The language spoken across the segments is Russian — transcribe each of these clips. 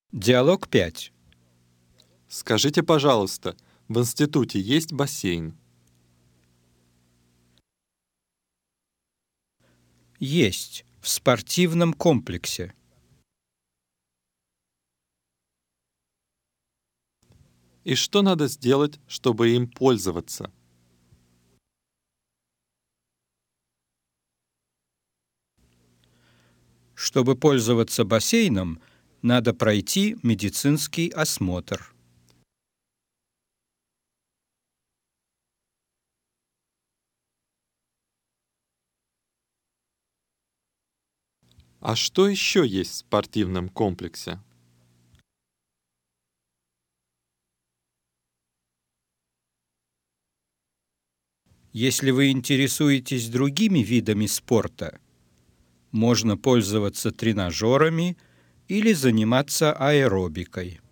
Диалог 5. Скажите, пожалуйста, в институте есть бассейн? Есть. В спортивном комплексе. И что надо сделать, чтобы им пользоваться? Чтобы пользоваться бассейном, надо пройти медицинский осмотр. А что еще есть в спортивном комплексе? Если вы интересуетесь другими видами спорта, можно пользоваться тренажерами или заниматься аэробикой.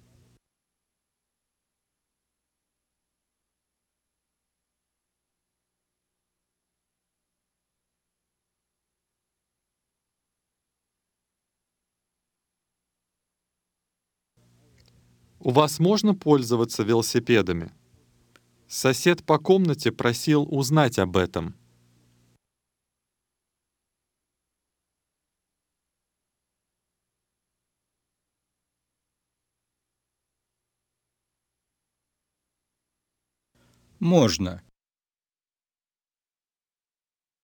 У вас можно пользоваться велосипедами? Сосед по комнате просил узнать об этом. Можно.